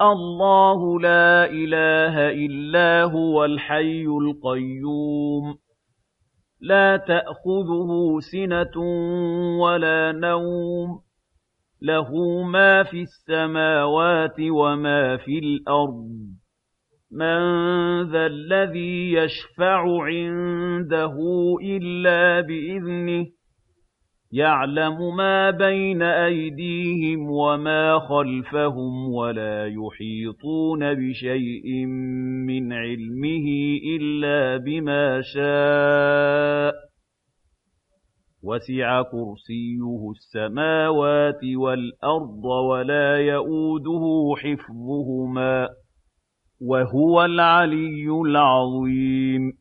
الله لا إله إلا هو الحي القيوم لا تأخذه سنة ولا نوم له ما في السماوات وما في الأرض من ذا الذي يشفع عنده إلا بإذنه يعلم ما بين أيديهم وما خلفهم ولا يحيطون بشيء من علمه إلا بما شاء وسع كرسيه السماوات والأرض ولا يئوده حفظهما وهو العلي العظيم